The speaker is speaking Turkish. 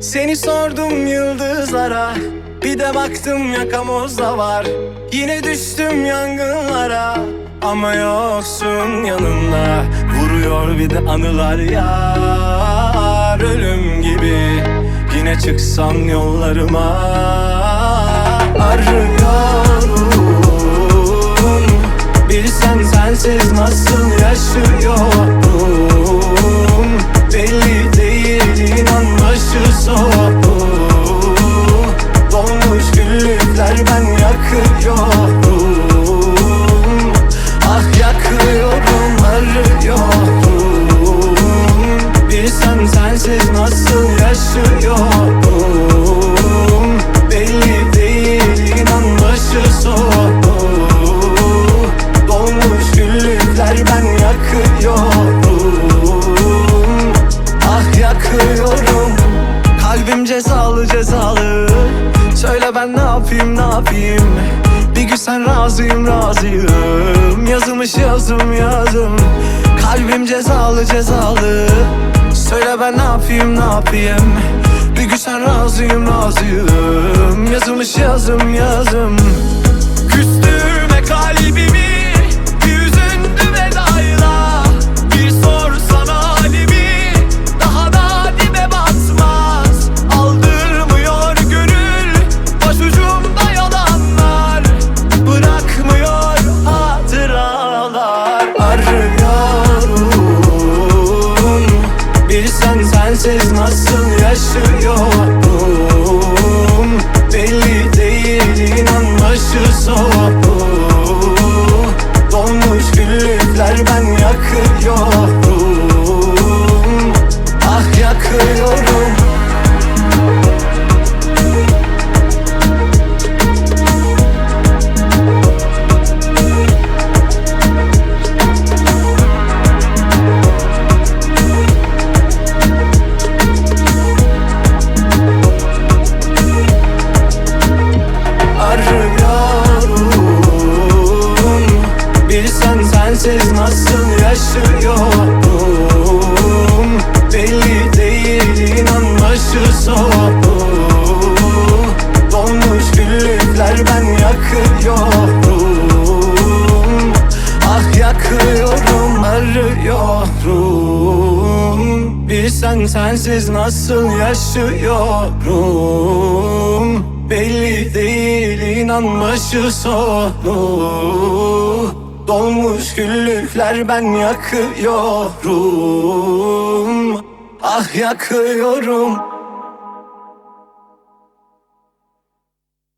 Seni sordum yıldızlara, bir de baktım yakamozda var. Yine düştüm yangınlara, ama yoksun yanımda. Vuruyor bir de anılar yar, ölüm gibi. Yine çıksam yollarıma, arıyorum. Bilsen sensiz nasıl yaşıyorum. Belli değil, inan başı soğuk. Dolmuş güllükler, ben yakıyorum. Ah yakıyorum, arıyorum. Bilsen sensiz nasıl yaşıyorum. Belli değil, inan başı soğuk. Dolmuş güllükler, ben yakıyorum. Ah yakıyorum. Kalbim cezalı cezalı. Söyle ben ne yapayım ne yapayım. Bir gün sen razıyım razıyım. Yazılmış yazım yazım. Kalbim cezalı cezalı. Söyle ben ne yapayım ne yapayım. Bir gün sen razıyım razıyım. Yazılmış yazım yazım. Küstürme kalbimi, bir üzüntü vedayla. Bir sorsana halimi, daha da dibe batmaz. Aldırmıyor gönül, başucumda yalanlar. Bırakmıyor hatıralar. Arıyorum. Bilsen sensiz nasıl yaşıyorum. Belli değil, inan başı soğuk. Dolmuş güllükler, ben yakıyorum. Ah yakıyorum. Bilsen sensiz nasıl yaşıyorum. Belli değil, inan başı soğuk. Dolmuş güllükler, ben yakıyorum. Ah yakıyorum, arıyorum. Bilsen sensiz nasıl yaşıyorum. Belli değil, inan başı soğuk. Dolmuş güllükler, ben yakıyorum. Ah yakıyorum.